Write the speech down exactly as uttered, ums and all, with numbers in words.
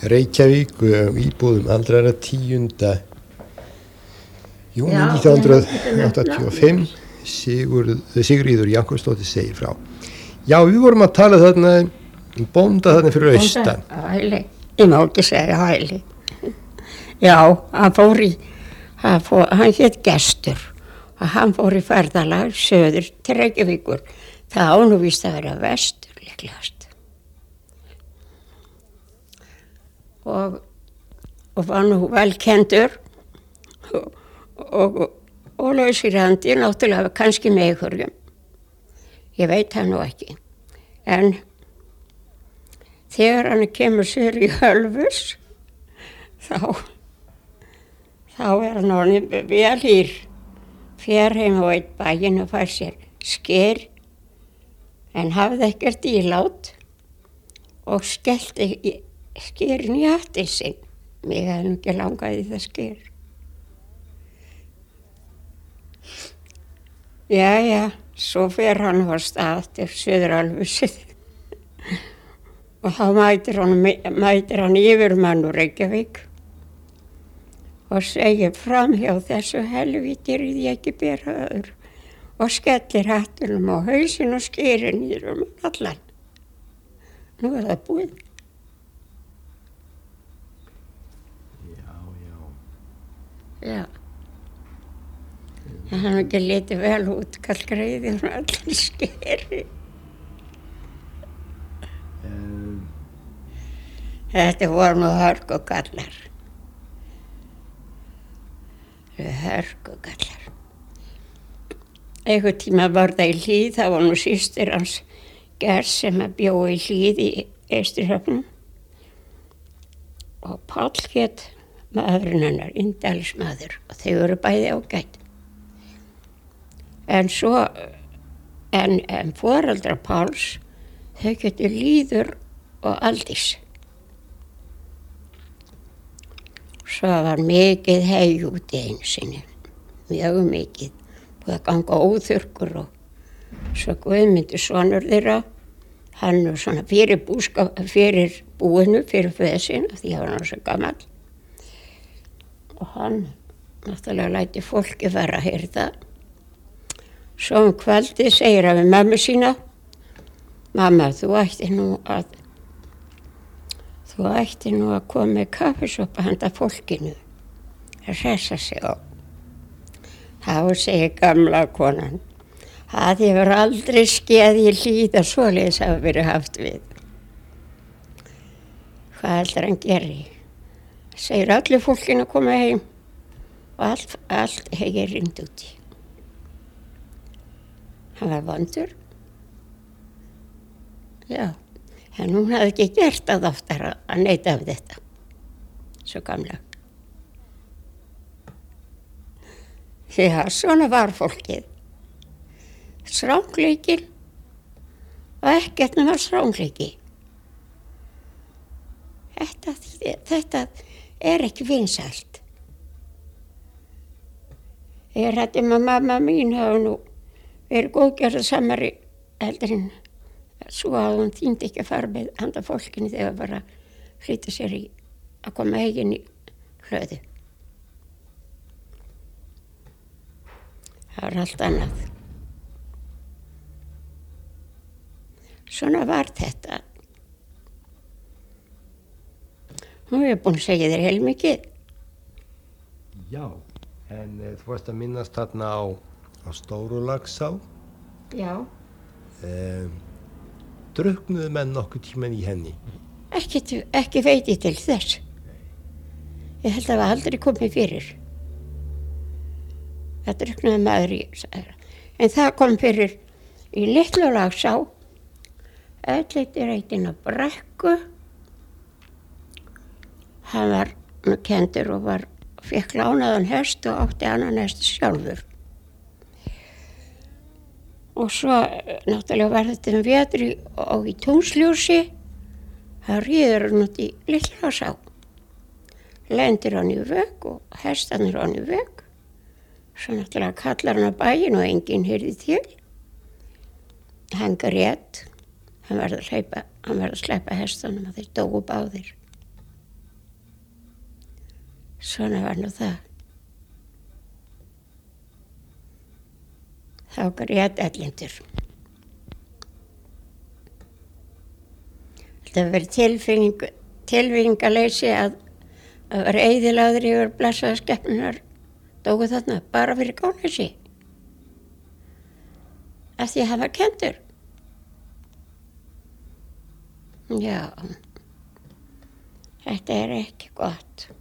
Reykjavík, íbúðum aldraðra tíunda júní nítján hundruð áttatíu og fimm, Sigríður Jakobsdóttir segir frá. Já, við vorum að tala þarna um bónda þarna fyrir austan. Hæli, ég má ekki segja hæli. Já, hann fór í, hann, fór, hann hétt Gestur og hann fór í ferðalag söður til Reykjavíkur. Það ánú víst að vera vestur líklegast. Og, og var nú velkendur og, og, og lausir handi, náttúrulega kannski með einhverjum. Ég veit það nú ekki. En þegar hann kemur sér í Ölfus, þá, þá er hann orðinn vel hýr. Fer heim á einn bæinn og fær sér sker, en hafði ekkert ílát og skellti í skerin í hattinn sinn. Mig hefði nú ekki langað í það sker. Jæja, svo fer hann á stað til Suður-Ölfusið og þá mætir hann, mætir hann yfirmann úr Reykjavík og segir fram hjá þessu helvíti yrði ég ekki bera öðru og skellir hattunum á hausinn og skerir niður um allan. Nú er það búið. Já, en hann ekki litið vel út, kallgreiði og allir skeri. Um. Þetta voru nú hörkugallar. Hörkugallar. Einhvern tíma var það í Hlíð, það var nú systir hans Gers sem að bjó í Hlíð í Eystrihöfnum. Og Páll hét maðurinn hennar, indælismadur, og þau voru bæði ágætt. En svo, en, en foreldrar Páls, þau getur Líður og Aldís. Svo var mikið hey úti einu sinni, mjög mikið, búið að ganga óþurrkur og svo Guðmundur sonur þeirra, hann var svona fyrir búskap, fyrir búinu, fyrir föðsinn, því hann var svo gamall. Og hann náttúrulega læti fólki fara að hirða. Svo um kvöldið segir hann við mömmu sína, mamma, þú ætti nú að, þú ætti nú að koma með kaffisopa handa fólkinu, að hressa sig á. Þá segir gamla konan, það hefur aldrei skeð í Hlíð að svoleiðis hafa verið haft við. Hvað heldur hann gerir? Segir allir fólkinu að koma heim og allt, allt hegir rind úti. Hann var vondur. Já, en hún hafði ekki gert það oftar að neita af þetta. Svo gamla. Já, svona var fólkið. Srángleikinn og ekkert nema srángleiki. Þetta, þetta er ekki vinsælt. Ég rætti með mamma mín hafa nú verið góðgerðarsamari heldur en svo að hún þýndi ekki að fara með handa fólkinu þegar bara flýta sér í að koma eigin í hlöðu. Það var allt annað. Svona var þetta. Nú er ég búin að segja þér heilmikið. Já, en e, þú varst að minnast þarna á, á Stórulagsá. Já. E, Drukknuðu menn nokkuð tíman í henni? Ekki, ekki veit ég til þess. Ég held að það var aldrei komið fyrir. Það drukknuðu maður í, en það kom fyrir í Litlulagsá, ölliti reitinn á Brekku. Hann var kendur og var, fekk lánaðan hest og átti annan hest sjálfur. Og svo náttúrulega var þetta um vetri og í Túnsljósi, það ríður hann út í Litlulagsá. Lendir hann í vegg og hestarnir hann í vegg. Svo náttúrulega kallar hann á bæinn og enginn heyrði til. Hann grét, hann var að hleypa, hann var að sleppa hestunum og þeir dóu báðir. Svona var nú það. Þá grét Erlendur. Það verið tilfinning, tilfinningaleysi að það var eyðilagður yfir blessaða skepnunar dógu þarna bara fyrir gáleysi. Af því að hann var kenndur. Já, þetta er ekki gott.